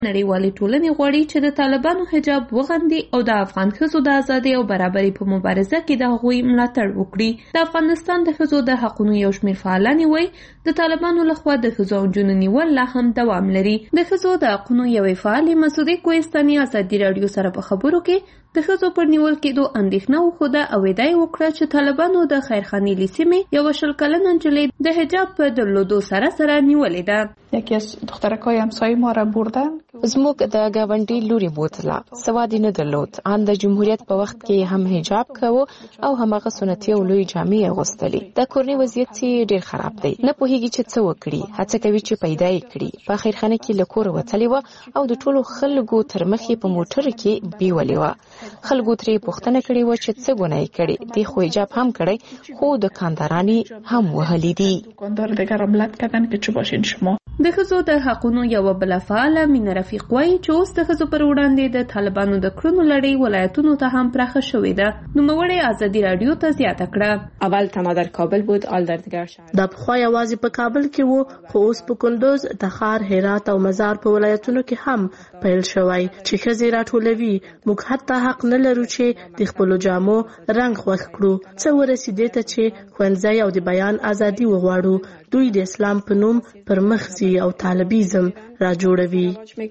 نړیوالې ټولنې غواړي چې د طالبانو حجاب وغندي او د افغان ښځو د ازادۍ او برابرۍ په مبارزه کې د هغوی ملاتړ وکړي. د افغانستان د ښځو د حقونو یو شمېر فعالانې وایي د طالبانو لخوا د ښځو او نجونو نیول لا هم دوام لري. د ښځو د حقونو یوې فعالې مسعودې کوهستاني ازادي راډیو سره په خبرو کې د ښځو پر نیول کېدو اندېښنه وښوده او ادعا یې وکړه چې طالبانو د خیرخانې لیسیمې یوه 20 کلنه نجلۍ د حجاب په درلودو سره نیولې ده. یکی از دخترکای همسایه ما را بردن. زموږ د ګاونډي لوري بوتله سواد نه درلود. ان د جمهوریت په وخت کې هم حجاب کوو او همغه سنتي او لوی جامې اغوستلې. د کورنۍ وضعیت ډیر خراب دی. نه پوهیږي چې څه وکړي. هڅه کوي چې پیدا یې کړي. په خیرخانه کې له کور وتلې و او د ټولو خلکو تر مخې په موټر کې بیولې و. خلکو ترې پوښتنه کړې و چې څه ګناه کړي. دی خو حجاب هم کړی خو د کاندارانی هم وهلې دي. کاندار دیگر عملت کردن که چه باشین شما. د ښځو د حقونو یوه بله فعاله مینه رفیق وایي چې اوس د ښځو پر وړاندې د طالبانو د کړنو لړۍ ولایتونو ته هم پراخه شوې ده. نوموړې ازادي راډیو ته زیاته کړه. اول تنها در کابل بود، آل در دیگر شهر. دا پخوا یوازې په کابل کې وو خو اوس په کندوز، تخار، هرات او مزار په ولایتونو کې هم پیل شوی چې ښځې راټولوي. موږ حتی حق نه لرو چې د خپلو جامو رنګ خوښ کړو. څه ورسېدې ته چې ښوونځی او د بیان ازادي وغواړو. دوی د اسلام په نوم پر مخ ځي او طالبیزم را جوړوي.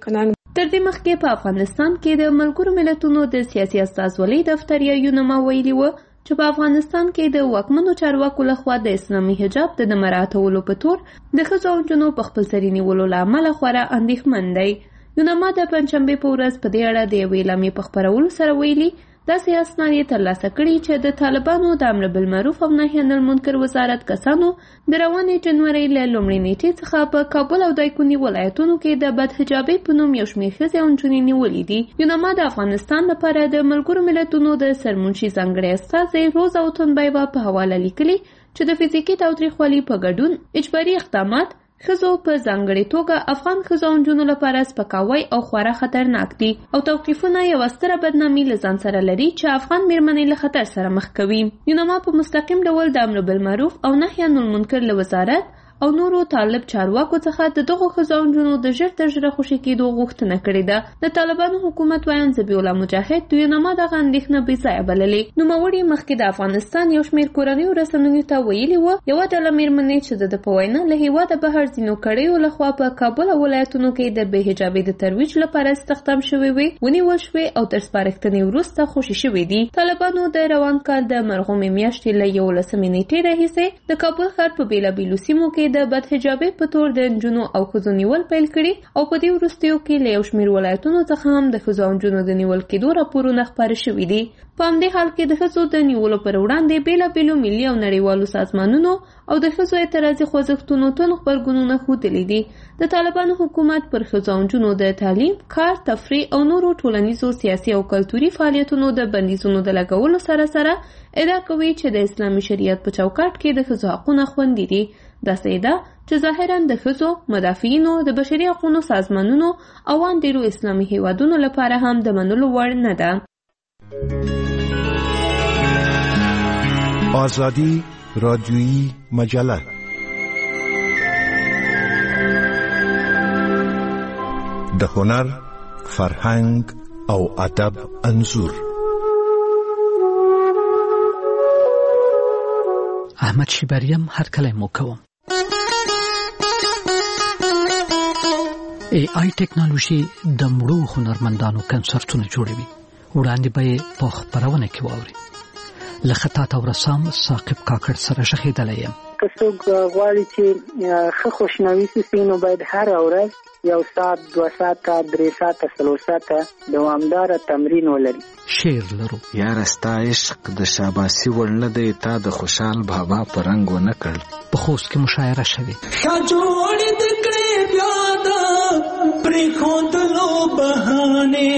تر دې مخکې په افغانستان کې د ملګرو ملتونو د سیاسي استازولۍ دفتر یا یونما ویلي و چې په افغانستان کې د واکمنو چارواکو لخوا د اسلامي حجاب د نه مراعاتولو په تور د ښځو او نجونو په خپلسري نیولو له امله خورا اندېښمن دی. یونما د پنجشنبې په ورځ په دې اړه د یوې اعلامیې په خپرولو سره ویلي داسې اسناد یې ترلاسه کړي چې د طالبانو د امر بالمعروف او نهي عن المنکر وزارت کسانو د روانې جنورۍ له لومړۍ نیټې څخه په کابل او دایکنډي ولایتونو کې د بدحجابۍ په نوم یو شمېر ښځې او نجونې نیولې دي. یونما د افغانستان لپاره د ملګرو ملتونو د سرمنشي ځانګړی استازی روزا اوتونبایوا په حواله لیکلي چې د فزیکي تاوتریخوالي په ګډون اجباري اقدامات ښځو په ځانګړې توګه افغان ښځو او نجونو لپاره سپکاوی او خورا خطرناک دي او توقیفونه یوه ستره بدنامي له ځان سره لري چې افغان میرمنې له خطر سره مخ کوي. یونما په مستقیم ډول د امر بالمعروف او نهي عن المنکر له وزارت او نورو طالب چارواکو څخه د دغو ښځو او نجونو د ژر تر ژره خوشي کېدو غوښتنه کړې ده. د طالبانو حکومت وایان ذبیح الله مجاهد د یونما دغه اندېښنه بې ځایه بللې. نوموړي مخکې د افغانستان یو شمېر کورنیو رسنیو ته ویلي وو یوه ډله میرمنې چې د په وینا له هېواده بهر ځینو کړیو لخوا په کابل او ولایتونو کې د بې حجابۍ د ترویج لپاره استخدام شوې وې ونیول شوې او تر سپارښتنې وروسته خوشي شوې دي. طالبانو د روان کال د مرغومې میاشتې له 11 نیټې راهیسې د کابل ښار په بېلابېلو سیمو کې د بدحجابۍ په تور د نجونو او ښځو نیول پیل کړي او په دې وروستیو کې له یو شمېر ولایتونو څخه هم د ښځو او نجونو د نیول کېدو راپورونه خپاره شوي دي. په همدې حال کې د ښځو د نیولو پر وړاندې بېلابېلو ملي او نړیوالو سازمانونو او د ښځو اعتراضي خوځښتونو تند غبرګونونه ښودلي دي. د طالبانو حکومت پر ښځو او نجونو د تعلیم، کار، تفریح او نورو ټولنیزو، سیاسي او کلتوري فعالیتونو د بندیزونو د لګولو سره سره ادعا کوي چې د اسلامي شریعت په چوکاټ کې د ښځو حقونه خوندي دي. داسې ادعا چې ظاهراً د ښځو، مدافعینو، د بشري حقونو سازمانونو او ان ډېرو اسلامي هیوادونو لپاره هم د منلو وړ نه ده. آزادی رادیویی مجله د هنر، فرهنګ او ادب انځور. احمد شیبریم هر کله مو کوم. AI ټیکنالوژي د مړو هنرمندانو کنسرتونه جوړوي. وړاندې به په خبرونه کې واوري. له خطاط او رسام ثاقب کاکړ سره شخیدلی یم. که څوک غواړي چې ښه خوشنوي سي نو باید هره ورځ 1 ساعت 2 ساعته 3 ساعته 4 ساعته دوامداره تمرین ولري. شعر لرو. یار ستا عشق د شاباسي وړ نه دی، تا د خوشحال بابا په رنګ ونه کړ. په خوست کې مشاعره شوې. ښه جوړ د کړې بیا د پرېښودلو بهانې.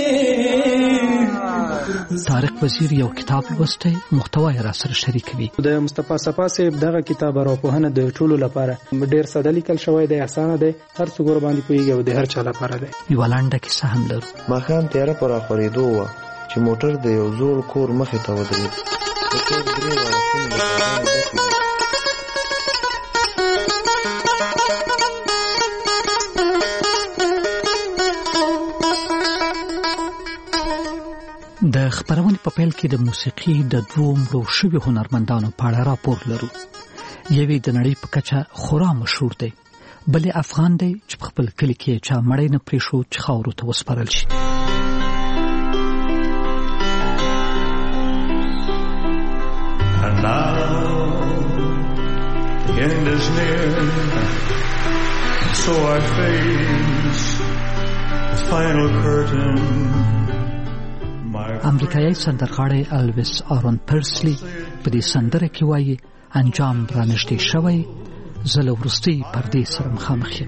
طارق وزیر یو کتاب لوستی، محتوا یې را سره شریکوي. د مصطفی صفا صاحب دغه کتاب ارواپوهنه د ټولو لپاره ډېر ساده لیکل شوی دی، اسانه دی، هر څوک ورباندې پوهیږي او د هر چا لپاره دی. یوه لنډه کیسه هم لرو. ماښام تیاره پر راخورېدو وه چې موټر د یو زوړ کور مخې ته ودرېد. د کور 3 واړه خونې له بارانه ډکې وې. د خبرونې په پیل کې د موسیقي د دوو مړو شویو هنرمندانو په اړه راپور لرو. یوې د نړۍ په کچه خورا مشهور دی، بلې افغان دی چې په خپل کلي کې چا مړی نه پرېښود چې خاورو ته وسپارل شي. And now the end is near, so I face the final curtain. امریکایي سندرغاړی الویس آرون پرسلی په دې سندره کې وایي انجام رانږدې شوی، زه له وروستۍ پردې سره مخامخ یم.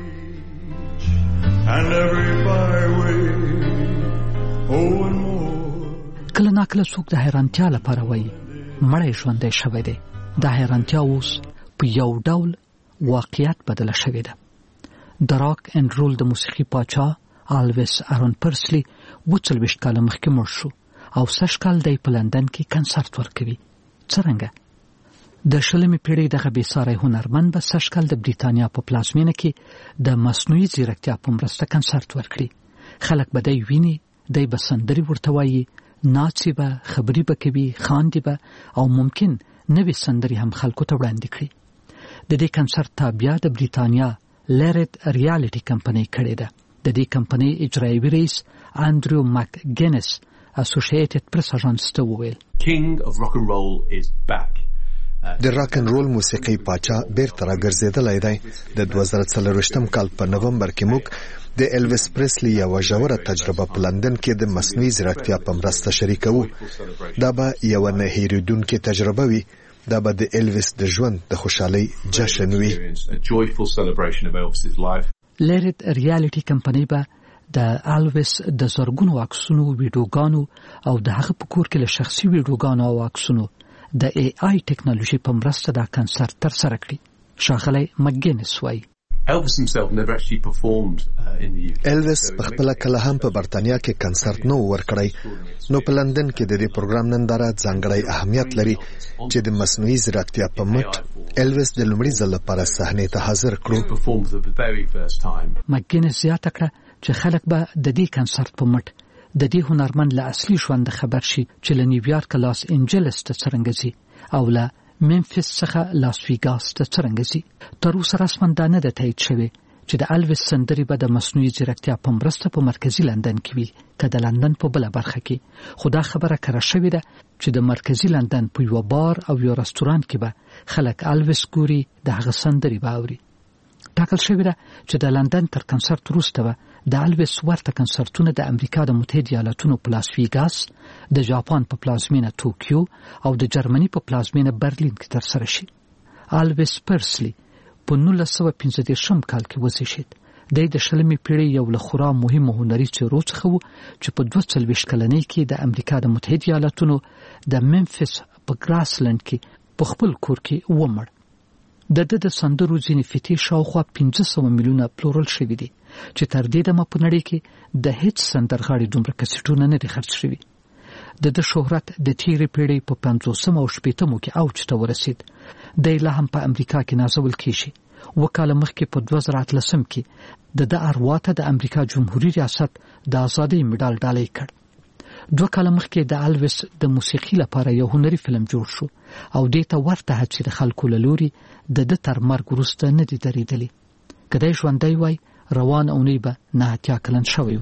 کله ناکله څوک د حیرانتیا لپاره وایي مړی ژوندی شوی دی. دا حیرانتیا اوس په یو ډول واقعیت بدله شوې ده. د راک اینډ رول د موسیقي پاچا الویس آرون پرسلی 40 کاله مخکې مړ شو او 6 کال دی په لندن کې کنسرت ورکوي. څرنګه؟ د 20مې پیړۍ دغه بېساری هنرمند به 6 کال د بریتانیا په پلازمینه کې د مصنوعي ځیرکتیا په مرسته کنسرت ورکړي. خلک به دی ویني، دی به سندرې ورته وایي، ناڅي به، خبرې به کوي، خاندي به او ممکن نوې سندرې هم خلکو ته وړاندې کړي. د دې کنسرت تابعه د بریتانیا لرد ریالټي کمپنۍ کړې ده. د دې کمپنۍ اجرایوي رئیس انډریو مک ګینس اسوسییټډ پریس اژانس ته وویل د راک ان رول موسیقي پاچا بیرته راګرځېدلی دی. د 2024 کال په نومبر کې موږ د الویس پریسلی یو ژوره تجربه په لندن کې د مصنوعي ځیرکتیا په مرسته شریکوو. دا به یو نه هېرېدونکې تجربه وي. دا به د الویس د ژوند د خوشحالۍ جشن وي. لرد ریالټي کمپنۍ به د الویس د زرګونو عکسونو، ویډیوګانو او د هغه په کور کې له شخصي ویډیوګانو او عکسونو د AI ټیکنالوژي په مرسته دا کنسرت ترسره کړي. ښاغلی مګینس وایي الویس په خپله کله هم په برتانیا کې کنسرت نه و ورکړی، نو په لندن کې د دې پروګرام ننداره ځانګړی اهمیت لري چې د مصنوعي ځیرکتیا په مټ الویس د لومړي ځل لپاره صحنې ته حاضر کړو. مګینس زیاته کړه چې خلک به د دې کنسرت په مټ د دې هنرمند له اصلي ژوند خبر شي چې له نیویارک لاس انجلس ته څرنګه ځي او له ممفیس څخه لاس ویګاس ته څرنګه ځي. تر اوسه رسماً دا نه ده تایید شوې چې د الویس سندرې به د مصنوعي ځیرکتیا په مرسته په مرکزي لندن کې وي که د لندن په بله برخه کې. خو دا خبره کره شوې ده چې د مرکزي لندن په یوه بار او یو رستورانت کې به خلک الویس ګوري، د هغه سندرې به اوري. ټاکل شوې ده چې د لندن تر کنسرت وروسته به د الویس ورته کنسرتونه د امریکا د متحده ایالاتونو په لاس ویګاس، د جاپان په پلازمینه توکیو او د جرمني په پلازمینه برلین کې ترسره شي. الویس پرسلی په 1915 کال کې وزیږید. دی د 20مې پیړۍ یو له خورا مهمو هنري څېرو څخه و چې په 42 کلنۍ کې د امریکا د متحده ایالاتونو د ممفیس په ګراسلند کې په خپل کور کې ومړ. د سندرو ځینې فتې شاوخوا 500 میلیونه پلورل شوي دي چې تر دې دمه په نړۍ کې د هیڅ سندرغاړي دومره کسټونه نه دي خرڅ شوي. د شهرت د تیرې پیړۍ په 50 او 60 کې اوج ته ورسید. دی لا هم په امریکا کې نازول کیږي. وکاله مخکې په 2013 کې د اروا ته د امریکا جمهوریت ریاست د ازادۍ مډال ډالۍ کړ. 2 کاله مخکې د الویس د موسیقي لپاره یو هنري فلم جوړ شو او دې ته ورته هڅې د خلکو له لوري د تر مرګ وروسته نه دي درېدلې. که دی ژوندی وای روان اونۍ به 89 کلن شوی و.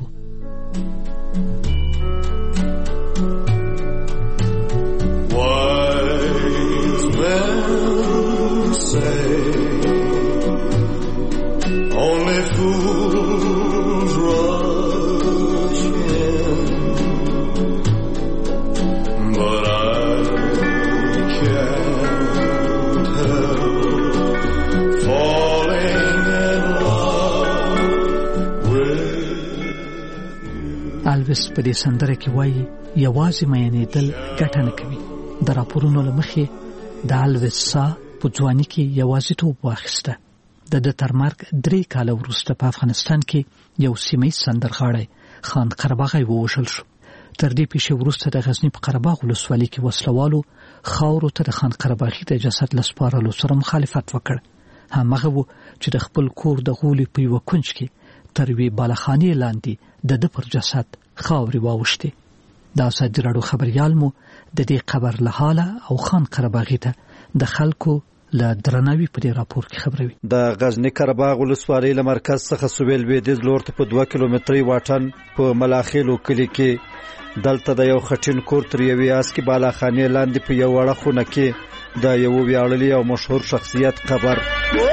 الویس په دې سندره کې وایي یوازې مینېدل ګټه نه کوي. د راپورونو له مخې د الویس سا په ځواني کې یوازیتوب واخیسته. د تر مرګ 3 کاله وروسته په افغانستان کې یو سیمه‌یز سندرغاړی خان قرباغی ووژل شو. تر دې پیښې وروسته د غزنی په قرباغ ولسوالۍ کې وسلوالو خاورو ته د خان قرباغي د جسد لسپارلو سره مخالفت وکړ. همغه و چې د خپل کور د غولي په یو کونج کې تر وی بالخانې لاندې د پر جسد خاوري واوښتي. د ازادي راډیو خبريال مو د دې خبر له حاله او خان قرهباغي ته د خلکو له درناوي په دې راپور کې خبروي. د غزنی قرهباغ ولسوالۍ له مرکز څخه سویل لویدیځ لور ته په 2 کیلومتري واټن په ملاخیلو کلی کې دلته د یو خټین کور تر یوې اسکی بالاخانې لاندې په یو وړه خونه کې د یو ویاړلي او مشهور شخصیت قبر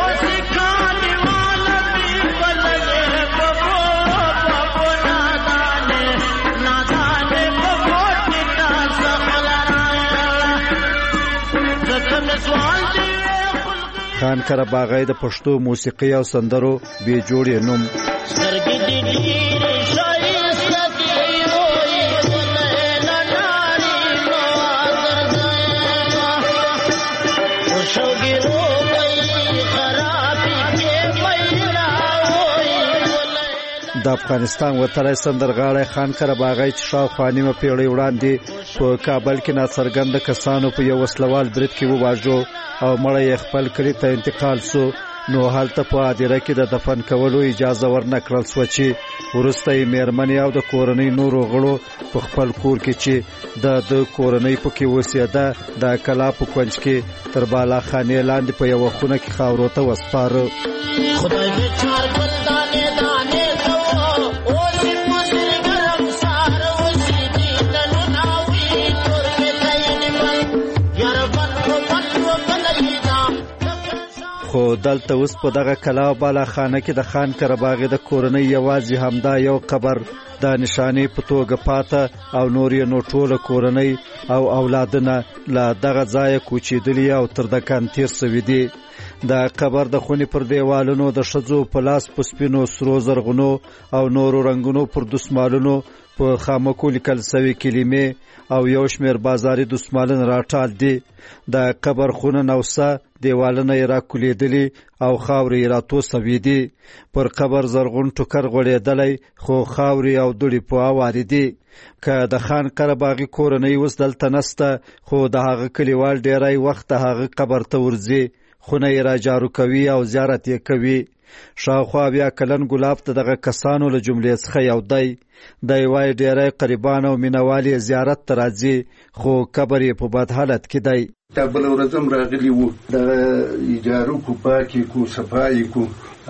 خان قرهباغی د پښتو موسیقي او سندرو بې جوړې نوم. د افغانستان وتلی سندرغاړی خان قرهباغی چې شاوخوا نیمه پیړۍ وړاندې په کابل کې ناڅرګنده کسانو په یو وسلوال برید کې وواژو او مړی یې خپل کلي ته انتقال سو، نو هلته په هدیره کې د دفن کولو اجازه ورنه کړل سوه چې وروسته یې میرمنې او د کورنۍ نورو غړو په خپل کور کې چې د کورنۍ پکې اوسېده د کلا په کونج کې تر بالاخانې لاندې په یوه خونه کې خاورو ته وسپاره. خدای دې چار ګل دانې دانې خو دلته اوس په دغه کلا او بالاخانه کې د خان قرهباغی د کورنۍ یوازې همدا یو قبر د نشانې په توګه پاته او نور یې نو ټوله کورنۍ او اولادونه له دغه ځایه کوچېدلي او تر دکان تیر سوي دي. د قبر د خونې پر دیوالونو د ښځو په لاس په سپینو سرو زرغونو او نورو رنګونو پر دسمالونو په خامکو لیکل سوي کلمې او یو شمېر بازاري دسمالونه راټال دي. د قبر خونه نوسه دیوالونه یې راکولیدلي او خاورې یې راتوسوي دي. پر قبر زرغون ټوکر غوړېدلی خو خاورې او دوړې په اوارې دي. که د خان قرهباغي کورنۍ اوس دلته نسته خو د هغه کلیوال ډیری وخت د هغه قبر ته ورځي، خونه یې را جارو کوي او زیارت یې کوي. شاوخوا 20 کلن ګلاب ته دغه کسانو له جملې څخه یو دی. دی وایي ډیری قریبان او مینوال یې زیارت ته راځي خو قبر یې په بد حالت کې دی. تا بله ورځ هم راغلي وو، دغه ایجارو کو پاکې کو صفایي کو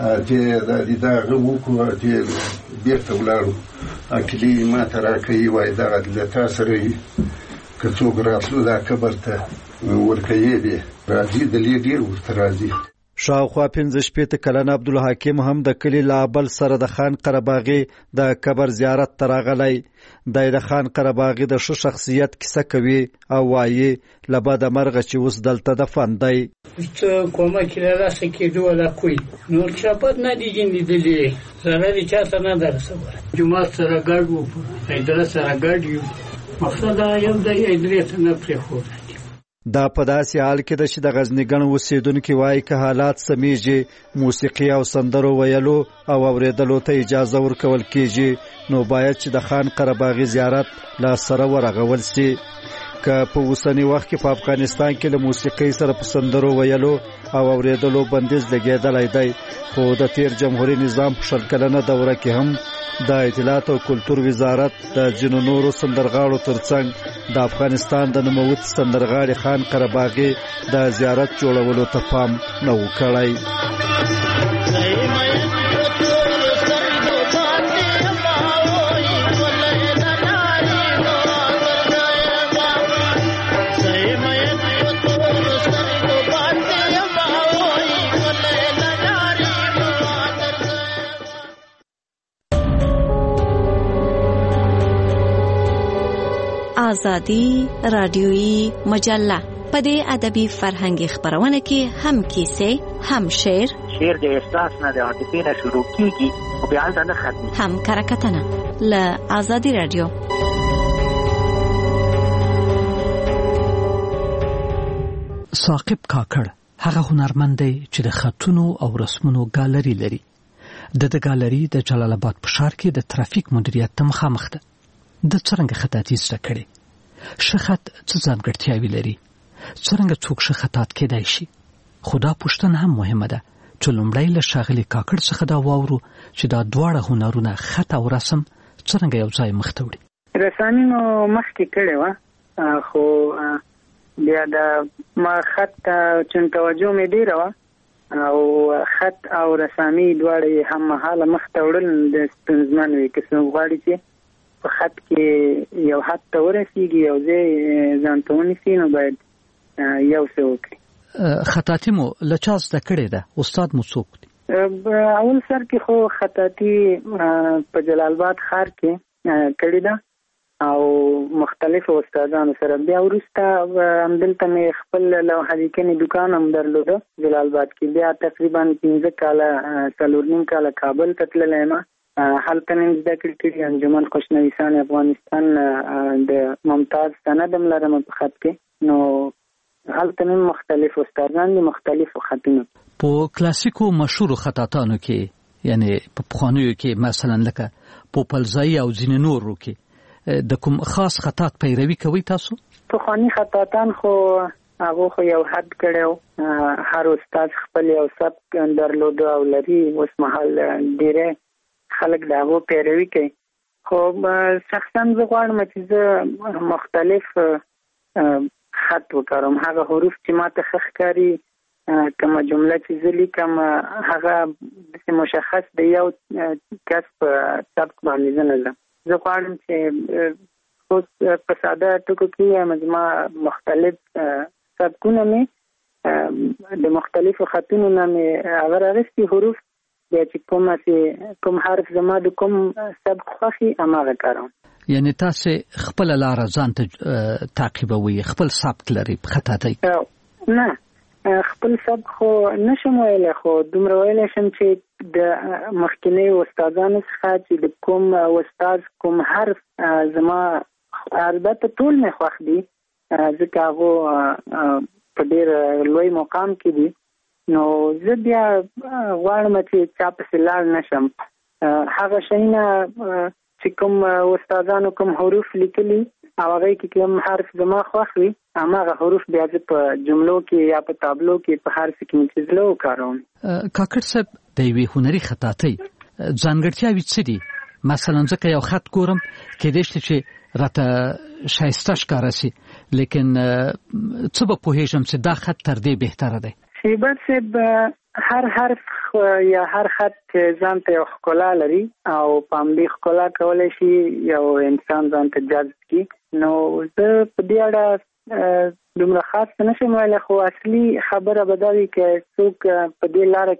د هغه وکړو چې بېرته ولاړو. کلي ما ته راکوي وایي دغه له تا سره که څوک راتلو دا قبر ته ورکوي بې راځي دلې ډېر ورته راځي. شاوخوا 15 کلن عبدالحکیم هم د کلي له ابل سره د خان قرهباغي د قبر زیارت ته راغلی. دی د خان قرهباغي د ښه شخصیت کیسه کوي او وایي له بده مرغه چې اوس دلته دفن دی. کمک له لاسه کېدو ولا کوي نور چاپت نه دي لیدلي، ضرر چاته نه درسوه. جومات سره ګډ وو، اداره سره ګډ یو، مقصد یو د ادارې ته نه پرېښود. دا په داسې حال کې ده چې د غزنیګڼ اوسېدونکي وایي که حالات سمیږي موسیقي او سندرو ویلو او اورېدلو ته اجازه ورکول کېږي نو باید چې د خان قرهباغي زیارت له سره ورغول سي. که په اوسني وخت کې په افغانستان کې له موسیقۍ سره په سندرو ویلو او اورېدلو بندیز لګېدلی دی، خو د تیر جمهوري نظام په 20 کلنه دوره کې هم د اطلاعات او کلتور وزارت د ځینو نورو سندرغاړو ترڅنګ د افغانستان د نوموتي سندرغاړي خان قرهباغي د زیارت جوړولو ته پام نه و کړی. آزادی رادیویی مجله په دې ادبي فرهنګي خبرونه کې هم کیسې، هم شعر د احساس نه د عاطفې نه شروع کیږي او بیا نه ختمي، هم کرکټنه له آزادی رادیو. ثاقب کاکړ هغه هنرمند دی چې د خطونو او رسمونو ګالري لري. د ګالري د جلال آباد په ښار کې د ترافیک مدیریت ته مخامخ ده. د څرنګه خطاطي زده کړي، ښه خط څه ځانګړتیاوې لري، څرنګه څوک ښه خطاط کېدای شي. خو دا پوښتنه هم مهمه ده چې لومړی له ښاغلي کاکړ څخه دا واورو چې دا دواړه هنرونه خط او رسم څرنګه یو ځای مخ ته وړي. رسامینو مخکې کړې وه، خو بیا د ما خط چون توجه مې ډېره وه او خط او رسامي دواړه هم مهاله مخته وړل د ستونزمن وي. که څوک غواړي چې په خط کې یو حد ته ورسیږي یو ځای ځان ته ونیسي نو باید یو څه وکړي. خطاطي مو له چا زده کړې ده؟ استاد مو څوک دی؟ اول سر کې خو خطاطي په جلال آباد ښار کې کړې ده او مختلفو استادانو سره. بیا وروسته همدلته مې خپل لوحه لیکنې دکان هم درلوده جلال آباد کې. بیا تقریبا 15 کاله 4.5 کاله کابل ته تللی یم، هلته مې زده کړې انجمن خوشنویسان افغانستان د ممتاز سند هم لرم په خط کې. نو هلته مې مختلف استادان دي مختلفو خطونو. په کلاسیکو مشهور خطاطانو کې یعنی په پخوانیو کې مثلا لکه پوپلزایی او ځینې نورو کې د کوم خاص خطاط پیروي کوي تاسو؟ پخوانی خطاطان خو هغه خو یو حد کړو، هر استاد خپل یو سبک درلوده او لري. اوس مهال ډېر خلک د هغه پیروي کوي، خو شخصا زه غواړم چې زه مختلف خط وکړم. هغه حروف چې ماته ښه ښکاري، کومه جمله چې زه لیکم هغه مشخص د یو کس په سبک باندې زه نه ځم. زه غواړم چې اوس په ساده ټکو کې زما مختلف سبکونه مې د مختلفو خطونو نه مې هغه راغستي حروف، بیا چې کوم حرف زما د کوم سبک خوښي هماغه کاروم. یعنی تاسو خپل لار ځان ته تعقیبوي، خپل سبک لري په خطاطۍ؟ نه خپل سبک خو نشم ویلی، خو دومره ویلی شم چې د مخکینی استادانو څخه چې د کوم استاد کوم حرف زما البته ټول مې خوښ دي ځکه هغه په ډېر لوی مقام کې دي. نو زه بیا غواړم چې چا پسې لاړ نشم. هغه شیونه چې کوم استادانو کوم حروف لیکلي او هغه کې کوم حرف زما خوښ وي هماغه حروف بیا په جملو کې یا په تابلو کې په هر څه کې مې زه وکاروم. کاکړ صاحب د یوې هنري خطاطۍ ځانګړتیاوې څه دي؟ مثلا ځکه یو خط ګورم کېدای شي چې راته ښایسته ښکاره سي، لیکن څه به پوهېږم چې دا خط تر دې بهتره دی. شیبر صاحب هر حرف یا هر خط ځان ته یو ښکلا لري او په همدې ښکلا کولی شي یو انسان ځان ته جذب کړي. نو زه په دې اړه دومره خاص نشم ویلی، خو اصلي خبره به دا وي که څوک په دې لاره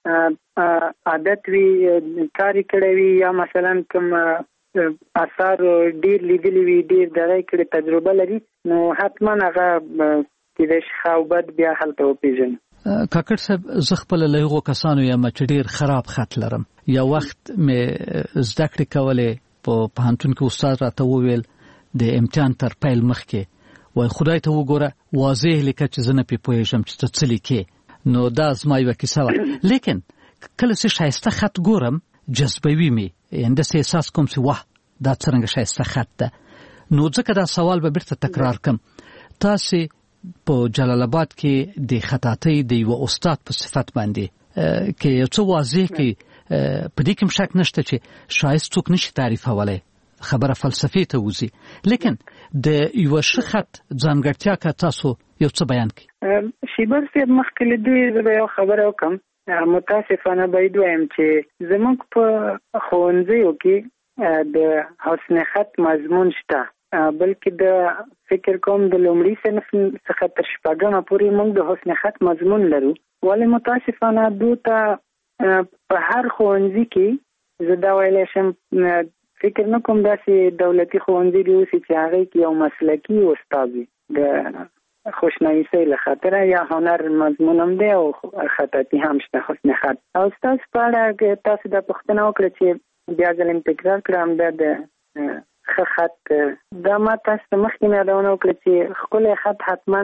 کې عادت وي کار یې کړی وي یا مثلا کوم اثار ډېر لیدلی وي ډېر دړی کړی تجربه لري نو حتما هغه کېدای شي ښه او بد بیا هلته وپېژني. کاکړ صاحب زه خپله له هغو کسانو یم چې ډېر خراب خط لرم. یو وخت مې زده کړې کولې په پوهنتون کې استاد راته وویل د امتحان تر پیل مخکې وایي خدای ته وګوره واضح لیکه چې زه نه پې پوهېږم چې ته څه لیکې. نو دا زما یوه کیسه وه، لیکن کله چې ښایسته خط ګورم جذبوي مې، یعنې داسې احساس کوم چې واه دا څرنګه ښایسته خط ده. نو ځکه دا سوال به بیرته تکرار کم، تاسې په جلال آباد کې د خطاطۍ د یو استاد په صفت باندې کې یو څه واضح کې په دې کې شک نشته چې شایست څوک نشي تعریفولی، خبره فلسفي ته وځي، لیکن د یو ښه خط ځانګړتیا که تاسو یو څه بیان کړئ. شیبر صاحب مخکې له دې زه به یو خبره وکړم. متاسفانه باید ووایم چې زموږ په ښوونځیو کې د حسن خط مضمون شته، بلکې د فکر کوم د لومړي صنف څخه تر شپږمه پورې موږ د حسن خط مضمون لرو. ولې متاسفانه دوته په هر ښوونځي کې زه دا ویلی شم فکر نه کوم داسې دولتي ښوونځي دي اوسي چې هغې کې یو مسلکي استاد وي د خوشنویسۍ له خاطره یا هنر مضمون هم دی او خطاطي هم شته حسن خط. او ستاسو په اړه تاسو دا پوښتنه وکړه چې بیا ځل تکرار کړم دا د ښه خط دا ما تاسو ته مخکې مې یادونه وکړه چې ښکلی خط حتما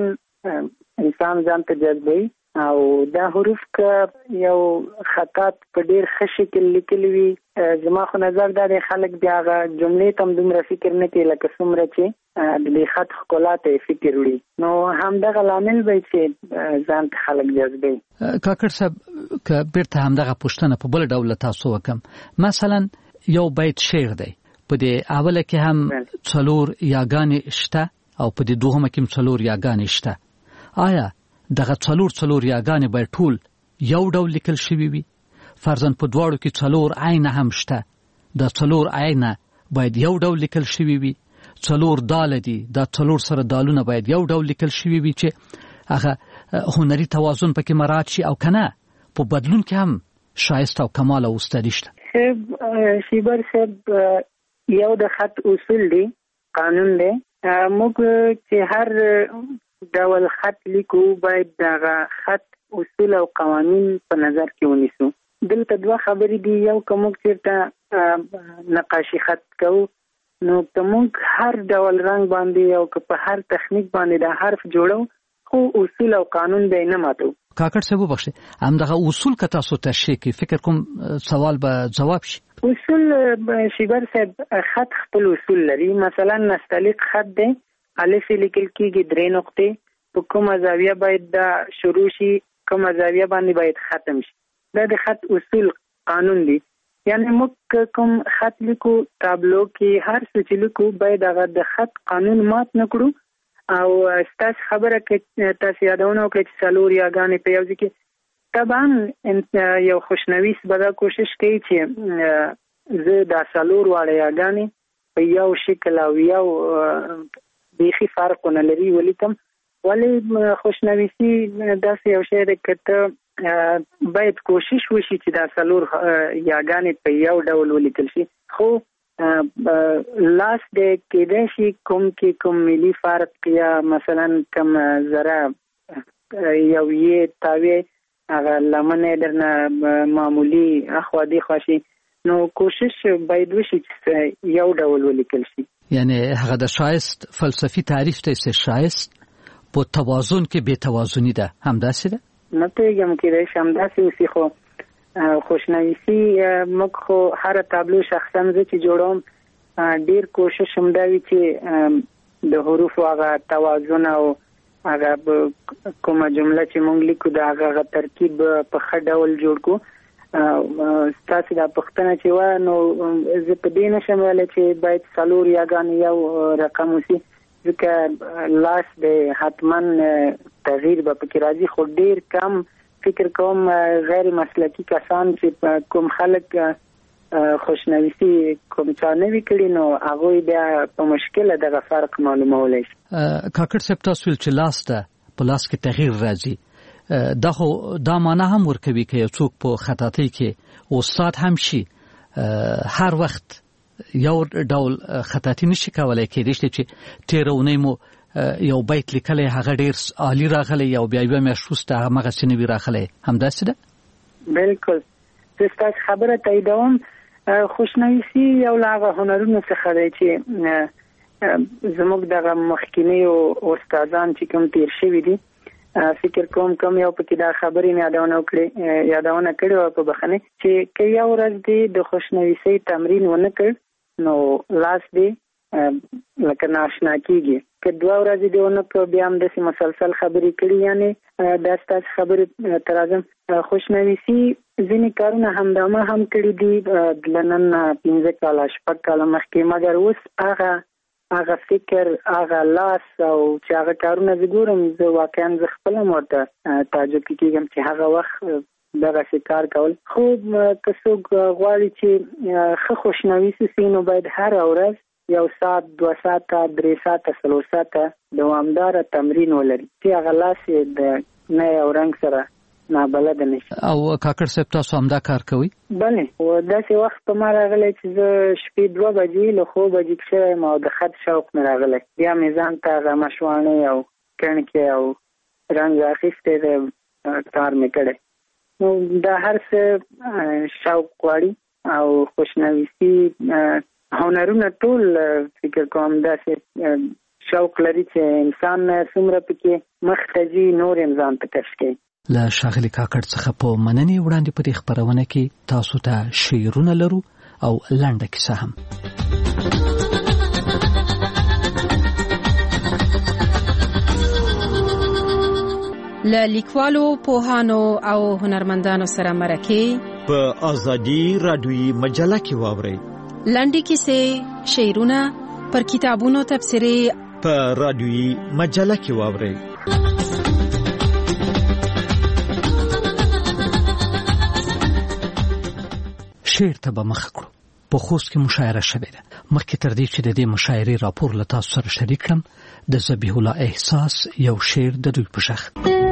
انسان ځان ته جذبوي او دا حروف که یو خطاط په ډېر ښه شکل لیکلی وي زما خو نظر دا دی خلک بیا هغه جملې ته هم دومره فکر نه کوي لکه څومره چې د دې خط ښکلا ته یې فکر وړي. نو همدغه لامل به چې ځان ته خلک جذبوي. کاکړ صاحب که بیرته همدغه پوښتنه په بل ډول تاسو وکړم، مثلا یو بیت شعر دی په دې اوله کې هم 4 یاګانې شته او په دې دوهمه کې 4 یاګانې شته. آیا دغه 4 یاګانې به ټول یو ډول لیکل شوی وي؟ فرضاً په دواړو کې 4 عین هم شته. دا 4 عین باید یو ډول لیکل شوی وي. 4 دال دي، دا 4 سره دالونه باید یو ډول لیکل شوی وي چې هغه هنري توازن پکې مراعات شي، او کنه په بدلون کې هم شایسته او کمال او استادي شته. شیبر صاحب یو د خط اصول دی، قانون دی. موږ چې هر ډول خط لیکو باید دغه خط اصول او قوانین په نظر کې ونیسو. دلته دوه خبرې دي. یو که موږ چېرته نقاشي خط کوو نو که موږ هر ډول رنګ باندې او که په هر تخنیک باندې د حرف جوړو خو اصول او قانون به نه ماتو. کاکړ صاحب وبخښئ، همدغه اصول که تاسو تشریح کړئ، فکر کوم سوال به جواب شي. اصول شیبر صاحب خط خپل اصول لري. مثلا نستعلیق خط دی، الف لیکل کېږي 3 نقطې، په کومه زاویه باید دا شروع شي، کومه زاویه باندې باید ختم شي. دا د خط اصول قانون دی. یعنی موږ کوم خط لیکو تابلو کې هر څه چې لیکو باید هغه د خط قانون مات نه کړو. او ستاسو خبره کې تاسو یادونه وکړئ چې 4 یاګانې په یو ځای کې. طبعا یو خوشنویس به دا کوشش کوي چې زه دا 4 واړه یاګانې په یو شکل او یو بیخي فرقونه لري ولیکم. ولې خوشنویسي داسې یو شی دی که ته باید کوشش وشي چې دا 4 یاګانې په یو ډول ولیکل شي. خو لاس د کېدای شي کوم ملي فرق یا مثلا کوم ذره یو یې تاوی هغه لمنې درنه معمولی اخوا دی خواشي، نو کوشش باید وشي چې یو ډول ولیکل شي. یعنی هغه د شایست فلسفي تعریف ته چې شایست په توازن کې بې توازنی ده، همداسې ده؟ نه پوهېږم کېدای شي همداسې اوسي. خو خوشنویسي موږ خو هر تابلو شخصا زه چې جوړوم ډیر کوشش هم دا وي چې د حروفو هغه توازن او هغه کومه جمله چې موږ لیکو د هغه ترکیب په ښه ډول جوړ کړو. ستاسو دا پوښتنه چې وه نو زه په دې نشم ویلی چې باید 4 یاګانې یو رقم وسي، ځکه لاس د حتما تغییر به پکې راځي. خو ډیر کم فکر کوم غیر مسلکی کسان چې کوم خلک خوشنویسي کوم چا نه وي کړي نو هغوی بیا په مشکله دغه فرق معلومولی شي. کاکړ صاحب تاسو ویل چې لاس ته په لاس کې تغییر راځي، دا معنا هم ورکوي که یو څوک په خطاطۍ کې استاد هم شي هر وخت یو ډول خطاطي نشي کولی. کېدای شي چې تېره اونۍ مو یو بیت لیکلی هغه ډیر عالی راغلی او بیا یوه میاشت وروسته همغسې نه وي راغلی، همداسې ده؟ بلکل، زه ستاسو خبره تاییدوم. خوشنویسي یو له هغه هنرونو څخه دی چې زموږ دغه مخکینیو استادان چې کوم تیر شوي دي، فکر کوم یو پکې دا خبرې مې یادونه کړې وه په بخښنې چې که یو ورځ دی د خوشنویسۍ تمرین ونه کړ نو لاس دی لکه ناشنا کېږي. که 2 ورځې دی ونه کړ بیا هم داسې مسلسل خبرې کړي. یعنې دا ستاسو خبرې ته راځم، خوشنویسي ځینې کارونه همدامه هم کړي دي له نن 15 کاله 6 کاله مخکې، مګر اوس هغه فکر هغه لاس او چې هغه کارونه زه ګورم، زه واقعا زه خپله هم ورته تعجب کېږم چې هغه وخت دغسې کار کول. خو که څوک غواړي چې ښه خوشنویس وسي نو باید هره ورځ 1 ساعت 2 ساعته 3 ساعته 4 ساعته دوامداره تمرین ولري چې هغه لاس یې د نه یو رنګ سره نابلده نشي. او کاکړ صاحب تاسو همدا کار کوئ؟ بلې، داسې وخت په ما راغلی چې زه شپې 2 بجې له خوبه جګ شوی یم او د خط شوق مې راغلی. بیا مې ځان ته هغه مشواڼې او کڼکې او رنګ اخیستی دی، کار مې کړی. نو دا هر څه شوق غواړي او خوشنویسي هنرونه ټول فکر کوم داسې شوق لري چې انسان څومره پکې مخته ځي نور یې ځان ته کش کوي. له ښاغلي کاکړ څخه په مننې وړاندې په دې خپرونه کې تاسو ته شعرونه لرو او لنډه کیسه هم. له لیکوالو، پوهانو او هنرمندانو سره مرکې په ازادي راډیوي مجله کې واورئ. لنډې کیسې، شعرونه، پر کتابونو تبصرې په رادیوي مجله کې واورئ. شعر ته به مخه کړو. په خوست کې مشاعره شوې ده. مخکې تر دې چې د دې مشاعرې راپور له تاسو سره شریک کړم، د ذبیح الله احساس یو شعر د دوی په شخ.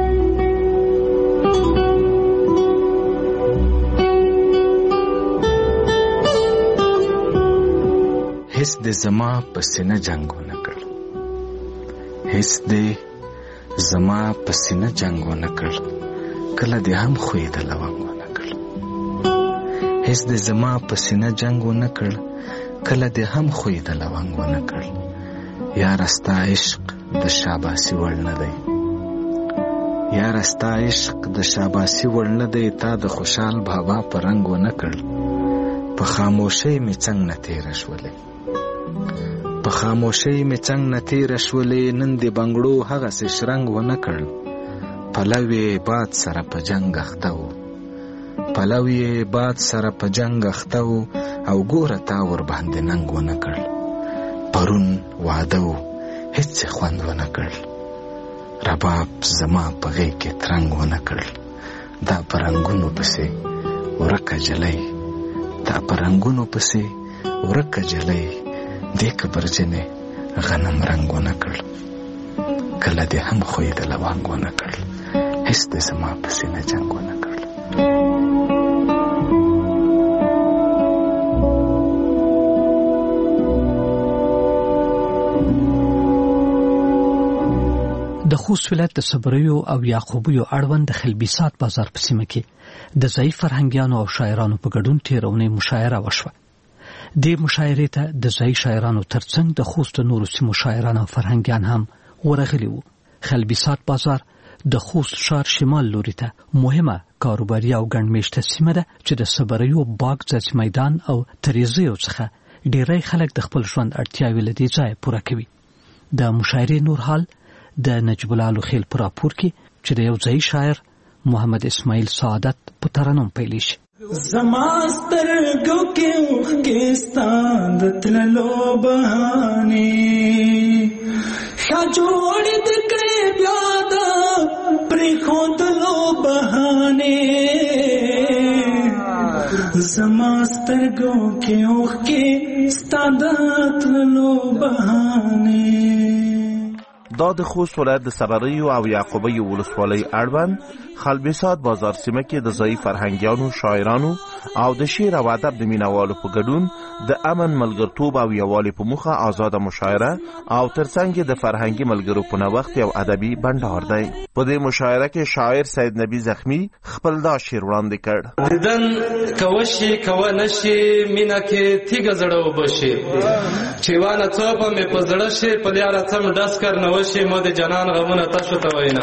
هیڅ د زما په سینه جنگ ونه کړ، هیڅ د زما په سینه جنگ ونه کړ، کله دې هم خوې د لونګ ونه کړ. هیڅ د زما په سینه جنگ ونه کړ، کله دې هم خوې د لونګ ونه کړ. یار ستا عشق د شاباسي وړ نه دی، یار ستا عشق د شاباسي وړ نه دی. تا د خوشحال بابا په رنګ ونه کړ، په خاموشۍ مې څنګ نه تېره شولې، په خاموشۍ مې څنګ نه تېره شولې. نن د بنګړو هغسې شرنګ ونه کړ، پلو یې باد سره په جنګ اخته و، پلو یې باد سره په جنګ اخته و، او ګوره تا ور باندې ننګ ونه کړ. پرون واده و هیڅ خوند ونه کړ، رباب زما په غېږ کې ترنګ ونه کړ. دا په رنګونو پسې ورکه جلۍ، دا په رنګونو پسې ورکه جلۍ. دې کبرجنې غنم رنګ ونه کړ، کله دې هم خوې د لونګ ونه کړ. هیڅ دې زما په سینه جنګ ونه کړ. د خوست ولایت د صبریو او یعقوبیو اړوند د خلبیسات بازار په سیمه کې د ضعیف فرهنګیانو او شاعرانو په ګډون تېرونې مشاعره وشوه. دې مشاعرې ته د ځایي شاعرانو ترڅنګ د خوست نورو سیمو شاعران او فرهنګیان هم ورغلي وو. خلبیسات بازار د خوست ښار شمال لوري ته مهمه کاروباري او ګڼمېشته سیمه ده چې د صبریو باغ ځاځي میدان او تریزیو څخه ډېری خلک د خپل ژوند اړتیاوې له دې ځایه پوره کوي. د مشاعرې نور حال د نجیب الله لوخیل په راپور کې چې د یو ځایي شاعر محمد اسماعیل سعادت په ترنم پیل شي. زما سترګو کې اوښکې ستا د تللو بهانې ښه جوړې د کړې بیا د پرېښودلو بهانې. زما سترګو کې اوښکې ستا د تللو بهانې. دا د خوست ولایت د صبریو او یعقوبیو ولسوالۍ اړوند خلبیسات بازار سیمه کې د ځایي فرهنګیانو، شاعرانو او د شعر او ادب د مینوالو په ګډون د امن، ملګرتوب او یووالي په موخه آزاده مشاعره او ترڅنګ د فرهنګي ملګرو په نوښت یو ادبي بنډار دی. په دې مشاعره کې شاعر سید نبی زخمی خپل دا شعر وړاندې کړ. دیدن کوشي کوه نشي مینا کې تیګ زړه وبشي چې وانه څوپه مې په زړه شي په لیاره څم ډس کر نه وشي مو د جنان غمونه تاسو ته وینا.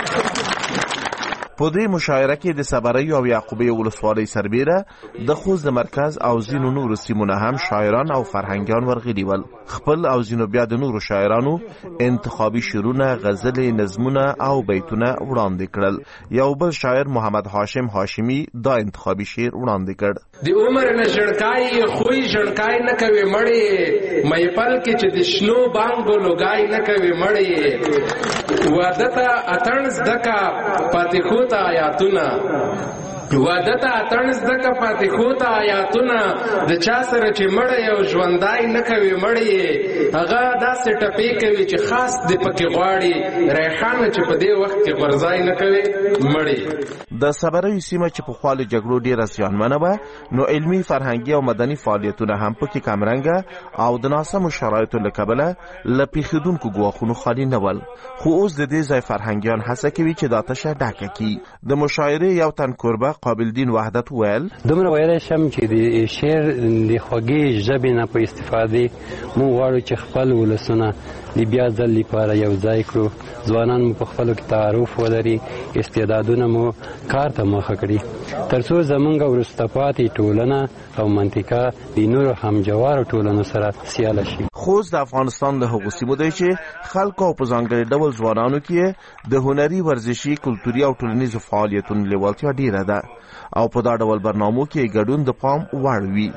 په دې مشاعره کې د صبریو او یعقوبیو ولسوالۍ سربیره د خوست د مرکز او ځینو نورو سیمو نه هم شاعران او فرهنګیان ورغلي ول. خپل او ځینو بیا د نورو شاعرانو انتخابي شعرونه، غزلې، نظمونه او بیتونه وړاندې کړل. یو بل شاعر محمد هاشم هاشمی دا انتخابي شعر وړاندې کړ. د عمر نه ژړکای خوې ژړکای نه کوي مړې، مې پل کې چې د شنو بانګو لوګای نه کوي مړې. واده ته اتڼ زدکا پاتې خو ته آیاتونه، واده ته اتڼ زدکا پاتې خو ته آیاتونه. د چا سره چې مړی او ژوندای نه کوي مړی، هغه داسې ټپې کوي چې خاص دې پکې غواړي، ریحانه چې په دې وخت کې غورځای نه کوي مړی. د صبریو سیمه چې په خپل جګړو ډیره زیانمنه وه، نو علمي، فرهنګي او مدني فعالیتونه هم پکې کمرنګه او د ناسمو شرایطو له کبله له پیښیدونکو ګواښونو خالي نه ول. خو اوس د دې ځای فرهنګیان هڅه کوي چې دا تشه ډکه کړي. د مشاعرې یو تن کوربه قابل دین وحدت ویل: دومره ویلی شم چې د شعر د خوږې ژبې نه په استفادې موږ غواړو چې خپل ولسونه د بیا ځل لپاره یو ځای کړو، ځوانان مو په خپلو کې تعارف ولري، استعدادونه مو کار ته مخه کړي، تر څو زمونږ وروسته پاتې ټولنه او منطقه د نورو همجوارو ټولنو سره سیاله شي. خوست د افغانستان د هغو سیمو دی چې خلکو په ځانګړي ډول ځوانانو کې د هنري، ورزشي، کلتوري او ټولنیزو فعالیتونو لیوالتیا ډیره ده او په دا ډول برنامو کې ګډون د پام وړ وي.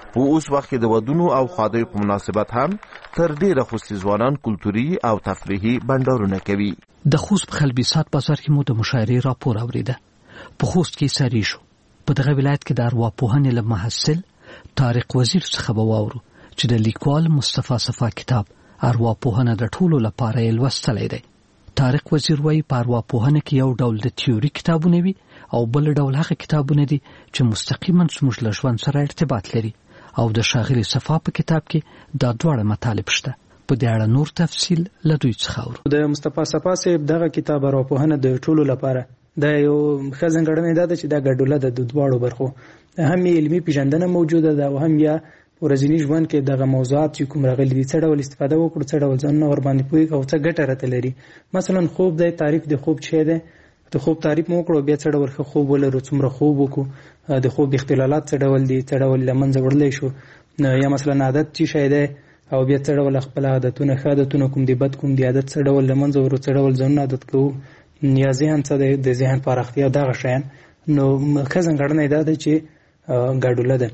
په اوس وخت کې د ودونو او خادیو په مناسبت هم تر ډیره خوستي ځوانان کلتوري او تفریحي بنډارونه کوي. د خوست په خلبیسات بازار کې مو د مشاعرې راپور اوریده. په خوست کې ساری شو. په دغه ولایت کې د ارواپوهنې له محصل طارق وزیر څخه به واورو چې د لیکوال مصطفی صفا کتاب ارواپوهنه د ټولو لپاره یې لوستلی دی. طارق وزیر وایي په ارواپوهنه کې یو ډول د تیوري کتابونه وي او بل ډول هغه کتابونه دي چې مستقیما زموږ له ژوند سره ارتباط لري او د ښاغلي صفا په کتاب کې دا دواړه مطالب شته. په دې اړه نور تفصیل له دوی څخه اورو. د مصطفی صفا صاحب دغه کتاب ارواپوهنه د ټولو لپاره دا یو ښه ځانګړنه ده چې دا ګډوله ده د دواړو برخو، هم علمي پیژندنه موجوده ده او هم یا ورځنی ژوند کې دغه موضوعات چې کوم راغلي دي څه ډول استفاده وکړو، څه ډول ځان ور باندې پوي او څه ګټه راته لري. مثلا خوب دی، تعریف د خوب څه دی، د خوب تعریف مو وکړو، بیا څه ډول خوب ولرو، څومره خوب وکړو، د خوب اختلالات څه ډول دي، څه ډول لمنځه وړلی شو، یا مثلا عادت چې شی دی او بیا څه ډول خپل عادتونه ښه عادتونه کوم دي، بد کوم دي، عادت څه ډول لمنځه ورو، څه ډول ځان عادت کوو، یا ذهن څه دی، د ذهن پراختیا دغه شیان. نو ښه ځانګړنه دا ده چې ګډوله ده.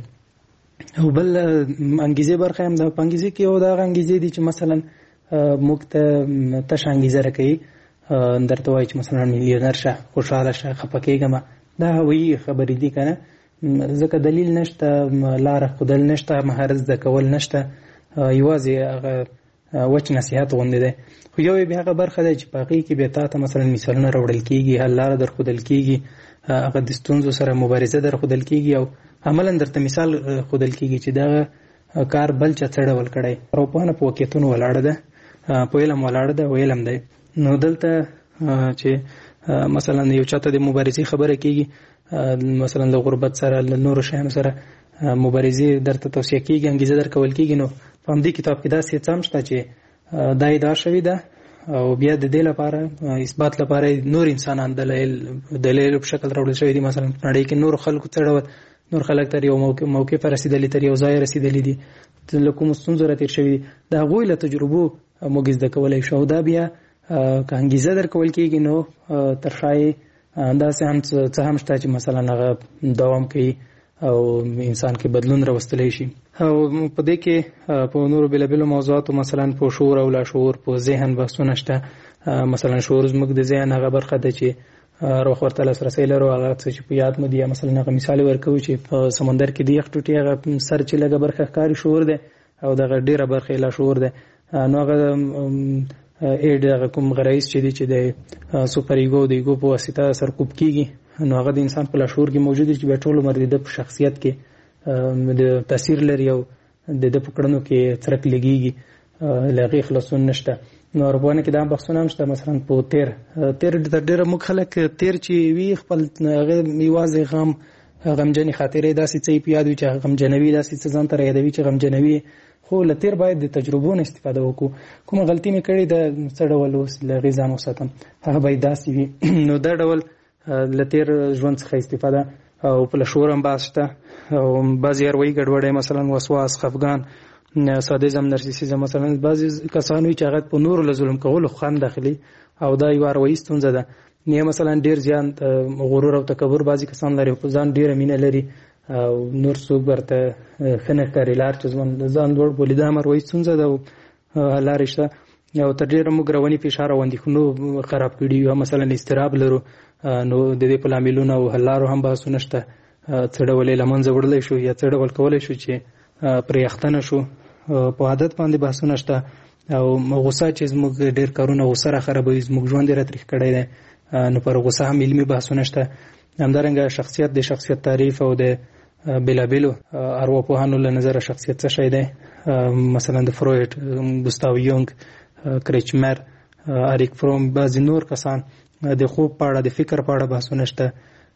او بل انګیزې برخه هم د انګیزې کې یو دغه انګیزې دي چې مثلا موږ ته تش انګیزه راکوي، درته وایي چې مثلا میلیونر شه، خوشحاله شه، خفه کېږم، دا هوایي خبرې دي که نه، ځکه دلیل نشته، لاره ښودل نشته، مهارت زده کول نشته، یوازې هغه وچ نصیحت غوندې دی. خو یو بیا هغه برخه ده چې په هغې کې بیا تا ته مثلا مثالونه راوړل کېږي، حل لاره در ښودل کېږي، هغه د ستونزو سره مبارزه در ښودل کېږي او عملا درته مثال ښودل کېږي چې دغه کار بل چا څه ډول کړی. ارواپوهنه په واقعیتونو ولاړه ده، په علم ولاړه ده او علم دی. نو دلته چې مثلا یو چاته د مبارزې خبره کېږي، مثلا د غربت سره، له نورو شیانو سره مبارزې درته توصیه کېږي، انګیزه درکول کېږي. نو په همدې کتاب کې داسې څه هم شته چې دا ادعا شوې ده او بیا د دې لپاره اثبات لپاره نور انسانان دلایل په شکل راوړل شوي دي. مثلا په نړۍ کې نور خلکو څه ډول نور خلک تر یو موقع ته رسېدلي، تر یو ځای رسېدلي دي، له کومو ستونزو راتېر شوي دي، د هغوی له تجربو موږ زده کولی شو. او دا بیا که انګیزه درکول کېږي نو تر شایې داسې هم څه هم شته چې مثلا هغه دوام کوي او انسان کې بدلون راوستلی شي. او په دې کې په نورو بېلابېلو موضوعاتو مثلا په شعور او لاشعور، په ذهن بحثونه شته. مثلا شعور زموږ د ذهن هغه برخه ده چې روح ورته لاسرسی لرو، هغه څه چې په یاد مو دي. مثلا هغه مثال ورکوو چې په سمندر کې د یخ ټوټې هغه سر چې لږه برخه ښکاري شعور دی او دغه ډېره برخه یې لاشعور دی. نو هغه ایډ هغه کوم غرایز چې دي چې د سوپر ایګو د ایګو په واسطه سرکوب کېږي، نو هغه د انسان په لاشعور کې موجود دي چې بیا ټول عمر د ده په شخصیت کې د تاثیر لري او د ده په کړنو کې څرک لګېږي، له هغې خلاصون نشته. نو ارواپوهنه کې دا بحثونه هم شته. مثلا په تیر تر ډېره موږ خلک تیر چې وي خپل هغه یوازې غمجنې خاطرې داسې څه یې په یاد وي چې غمجنوي، داسې څه ځان ته رایادوي چې غمجنوي. خو له تیر باید د تجربو نه استفاده وکړو. کومه غلطي مې کړې ده، څه ډول اوس له هغې ځان وساتم، هغه باید داسې وي. نو دا ډول له تیر ژوند څخه استفاده. او په لاشعور هم بحث شته او بعضې اروایي ګډوډۍ، مثلا وسواس، خفګان، سادیزم، نرسیسیزم. مثلا بعضې کسان وي چې هغه په نورو له ظلم کولو خوند اخلي او دا یوه اروایي ستونزه ده. یا مثلا ډېر زیان غرور او تکبر بعضې کسان لري، په ځان ډېره مینه لري او نور څوک ورته ښه نه ښکاري، لار چې ځان لوړ بولي، دا هم اروایي ستونزه ده او لارې شته. او تر ډېره موږ رواني فشار او اندېښنو خراب کړي یو. مثلا اضطراب لرو، نو د دې په لاملونو او حل لارو هم بحثونه شته. څه ډول یې له منځه وړلی شو یا څه ډول کولی شو چې پرې اخته نه شو. په عادت باندې بحثونه شته. او غوسه چې زموږ ډېر کارونه غوسه را خرابوي، زموږ ژوند یې را تریخ کړی دی، نو پر غوسه هم علمي بحثونه شته. همدارنګه شخصیت، د شخصیت تعریف او د بېلابېلو ارواپوهانو له نظره شخصیت څه شی دی. مثلا د فروید، ګوستاو یونګ، کریچمر، اریک فروم، بعضې نور کسان د خوب په اړه، د فکر په اړه بحثونه شته.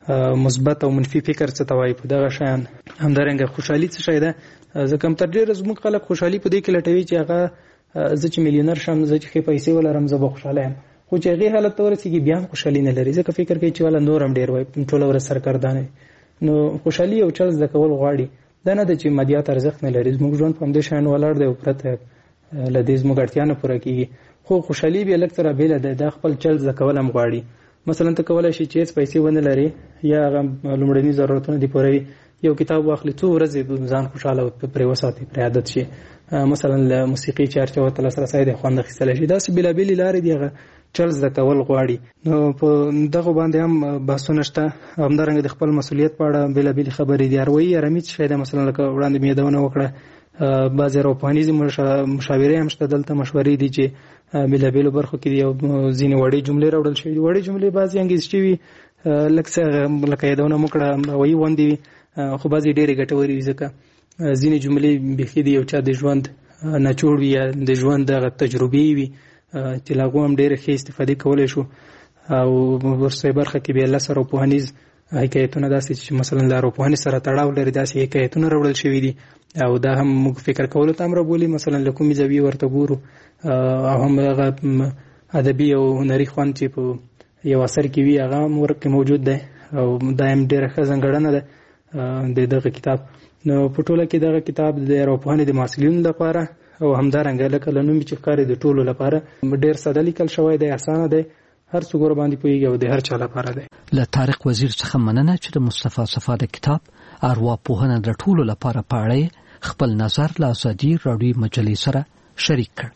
مثبت او منفي فکر څه ته وایي، په دغه شیان. همدارنګه خوشحالي څه شی ده، ځکه هم تر ډېره زموږ خلک خوشحالي په دې کې لټوي چې هغه زه چې میلیونر شم، زه چې ښې پیسې ولرم، زه به خوشحاله یم. خو چې هغې حالت ته ورسېږي بیا هم خوشحالي نه لري، ځکه فکر کوي چې والا نور هم ډېر وایي، ټوله ورځ سرګردانه وي. نو خوشحالي یو چل زده کول غواړي. دا نه ده چې مادیات ارزښت نه لري، زموږ ژوند په همدې شیانو ولاړ دی او پرته له دې زموږ اړتیا نه پوره کېږي. خو خوشحالي بیا لږ څه رابېله ده، دا خپل چل زده کول هم غواړي. مثلا ته کولی شي چې هېڅ پیسې ونه لرې یا هغه لومړني ضرورتونه دې پوروي، یو کتاب واخلي څو ورځې ځان خوشاله پرې وساتي پرې عادت شي. مثلا له موسیقي چارچه ورته لاسرسی د خوند اخیستلی شي. داسې بېلابېلې لارې دي هغه چل زده کول غواړي. نو په دغه باندې هم بحثونه شته. همدارنګه د خپل مسؤلیت په اړه بېلابېلې خبرې دي. اروایي ارامي څه شی ده؟ مثلا لکه وړاندې مې یادونه وکړه بعضې روحانیزې مشاورې هم شته دلته، مشورې دي چې بېلابېلو برخو کې دي او ځینې وړې جملې راوړل شوي دي. وړې جملې بعضې انګېز شوي لکه یادونه مو کړه اروایي غوندې وي، خو بعضې ډېرې ګټورې وي ځکه ځینې جملې بیخي د یو چا د ژوند نچوړ وي یا د ژوند دغه تجربې وي چې له هغو هم ډېرې ښې استفادې کولی شو. او وروستۍ برخه کې بیا لس روحانیز حکایتونه داسې چې مثلا له روحاني سره تړاو لري داسې حکایتونه راوړل شوي دي او دا هم موږ فکر کولو ته هم رابولي. مثلا له کومې زاویې ورته ګورو او هم هغه ادبي او هنري خوند چې په یو اثر کې وي هغه هم ورکې موجود دی او دا هم ډېره ښه ځانګړنه ده د دغه کتاب. نو په ټوله کې دغه کتاب د ارواپوهنې د محصلینو لپاره او همدارنګه لکه له نومې چې ښکاري د ټولو لپاره ډېر ساده لیکل شوی دی، اسانه دی، هر څوک ورباندې پوهېږي او د هر چا لپاره دی. له طارق وزیر څخه مننه چې د مصطفی صفا د کتاب ارواپوهنه د ټولو لپاره په اړه خپل نظر له ازادي راډیو مجلې سره شریک کړ.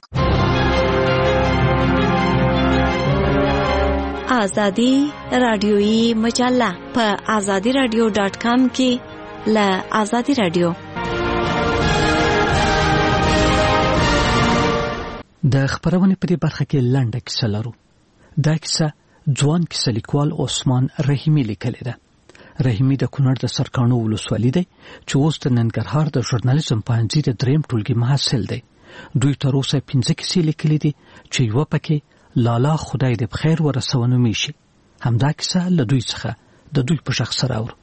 ازادي راډیویي مجله په azadiradio.com کې له ازادي راډیو د خبرونې په دې برخه کې لنډه کیسه لرو. دا کیسه ځوان کیسه لیکوال عثمان رحیمي لیکلې ده. رحیمي د کونړ د سرکانو ولسوالۍ دی چې اوس د ننګرهار د ژورنالیزم پوهنځي د 3م ټولګي محصل دی. دوی تر اوسه 15 کیسې لیکلې دي چې یوه پکې لالا خدای دې بخیر ورسونه میشي. همدا کیسه له دوی څخه د دوی په شخص سره اورو.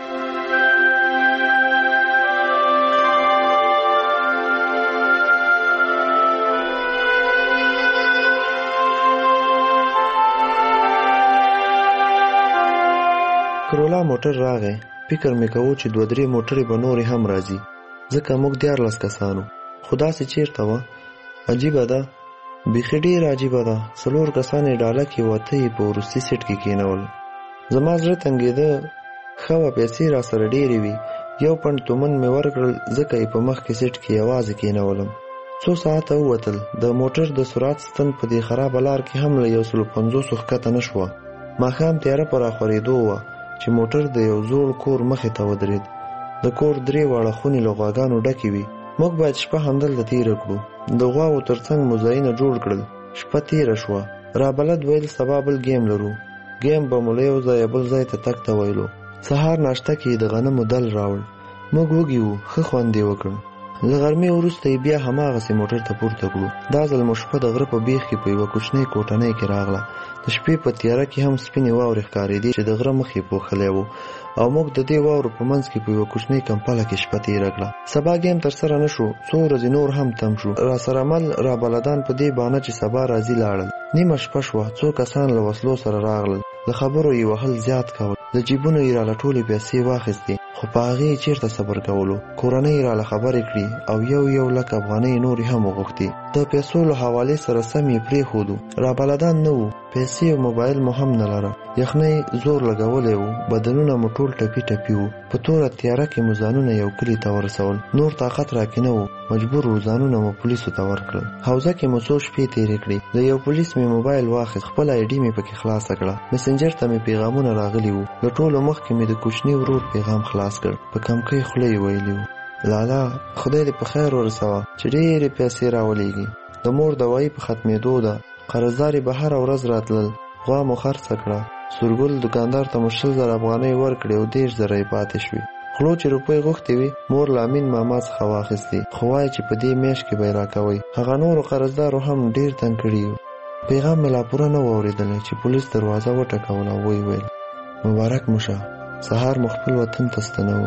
کرولا موټر راغی. فکر مې کوو چې 2-3 موټرې به نورې هم راځي ځکه موږ 14 کسانو. خو داسې چېرته وه؟ عجیبه ده، بیخي ډېره عجیبه ده. 4 کسان یې ډاله کې وته یې په وروستي سیټ کې کېنول. زما زړه تنګېده. ښه وه پیسې را سره ډېرې وي. 1 پنډ تومن مې ورکړل ځکه یې په مخکې سیټ کې یوازې کېنولم. 2 ساعته ووتل. د موټر د سرعت ستن په دې خرابه لار کې هم له 150 ښکته نه شوه. ماښام تیاره په راخورېدو وه چې موټر د یو زوړ کور مخې ته ودرېد. د کور 3 واړه خونې له غواګانو ډکې وي. موږ باید شپه همدلته تېره کړو. د غواو تر څنګ مو ځایونه جوړ کړل. شپه تېره شوه. رابلد ویل سبا بل ګیم لرو. ګیم به مو له یو ځایه بل ځای ته تګ ته ویلو. سهار ناشته کې د غنمو دل راوړ. موږ وږي وو. ښه خوند یې وکړ. له غرمې وروسته یې بیا هماغسې موټر ته پورته کړو. دا ځل مو شپه د غره په بیخ کې په یوه کوچنۍ کوټنۍ کې راغله. د شپې په تیاره کې هم سپینې واورې ښکارېدې چې د غره مخ یې پوښلی و او موږ د دې واورو په منځ کې په یوه کوچنۍ کمپله کې شپه تېره کړه. سبا ګیم ترسره نه شو. 2 ورځې نور هم تم شو. راسره مل رابلدان په دې بانه چې سبا راځي لاړل. نیمه شپه شوه. 2 کسان له وسلو سره راغلل. له خبرو یې وهل زیات کول. د جیبونو یې راله ټولې پیسې واخیستې خو په هغې یې چېرته صبر کولو. کورنۍ یې راله خبرې کړي او 1 لک افغانۍ نورې هم وغوښتې. د پیسو له حوالې سره سم یې پرېښودو. رابلدان نه وو. پیسې او موبایل مو هم نه لره. یخنۍ زور لګولی و. بدنونه مو ټول ټپي ټپي وو. په توره تیاره کې مو ځانونه یو کلي ته ورسول. نور طاقت راکې نه و. مجبور و ځانونه مو پولیسو ته ورکړل. حوزه کې مو 2 شپې تېرې کړې. د یو پولیس مې موبایل واخیست. خپل آی ډي مې پکې خلاصه کړه. مسنجر ته مې پیغامونه راغلي وو. له ټولو مخکې مې د کوچني ورور پیغام خلاص کړ. په کمکۍ خوله یې ویلي وو: لالا خدای دې په خیر ورسوه چې ډېرې پیسې راولېږي. د مور دوایي په ختمېدو ده. قرضداري به هره ورځ راتلل. غوا مو خرڅه کړه. سورګل دکاندار ته مو 20,000 افغانۍ ورکړې او 10,000 یې پاتې شوې. خلو چې روپۍ غوښتې وي مور لامین ماما څخه واخیستې خو وایي چې په دې میاشت کې به یې راکوئ. هغه نورو قرضدارو هم ډېر تنګ کړي وو. پیغام مې لا پوره نه و اورېدلی چې پولیس دروازه وټکوله او ویې ویل: مبارک مو شه، سهار مو خپل وطن ته ستنوو.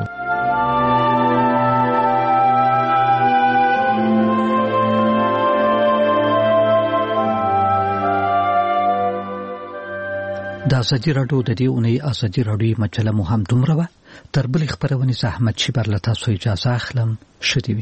د ازادي راډیو د دې اونۍ ازادي راډیو مجله مو هم دومره وه. تر بلې خپرونې زه احمد شیبر له تاسو اجازه اخلم. ښه دې وي.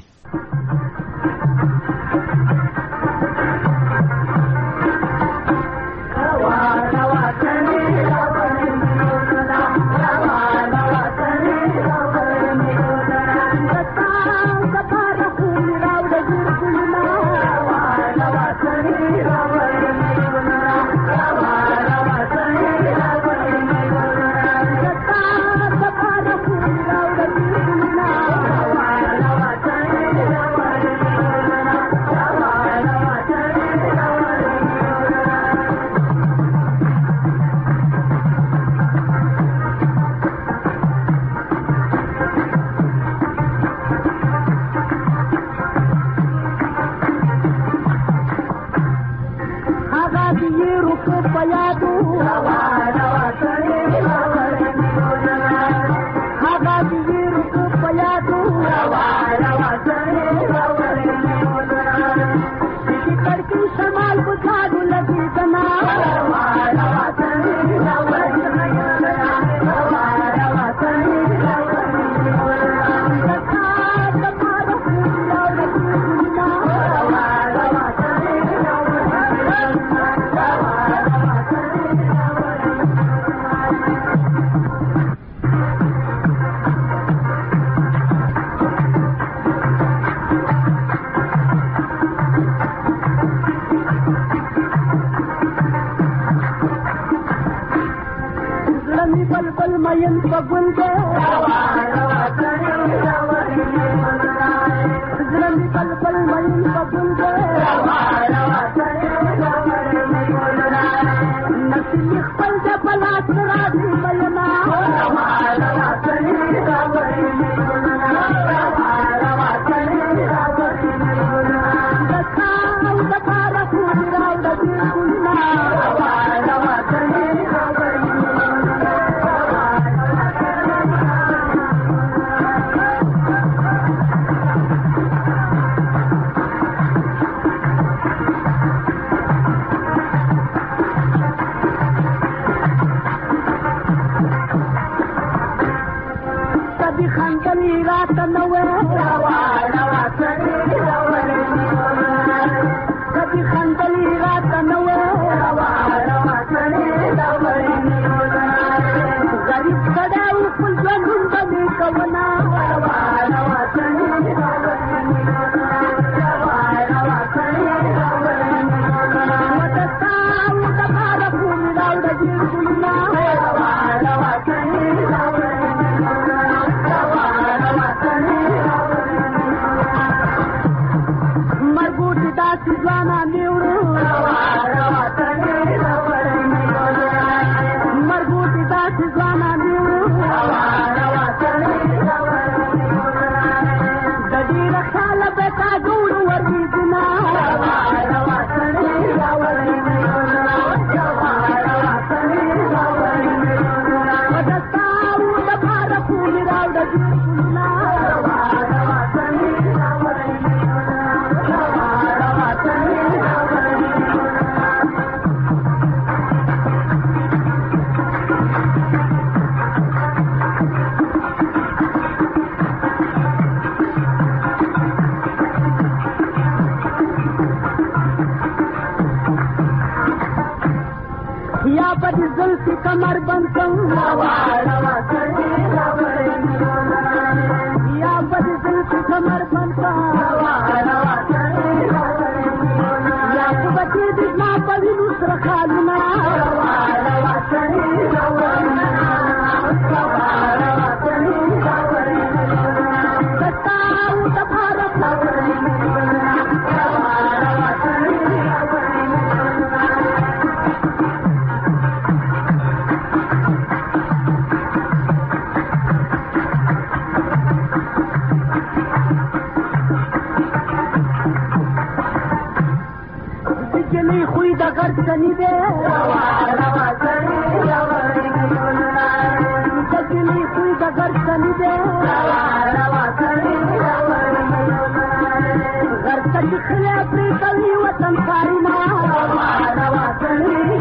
پیادو روا سره هغه دې رکو پیادو روا سره دې کړکې شمال بخارو لګي کنا روا سره مین پګل دې روا سره زلم کل کل مین پګل دې روا سره نسل خپل د پلاس راځي مېنا روا سره कमर बंद या बड़ी दिल की कमर बंद या बच्चे दिखना बड़ी दूसरा खालना सनी दे सजनी कोई दगर सनी दे घर तक खिले अपनी कली वतन सारी ना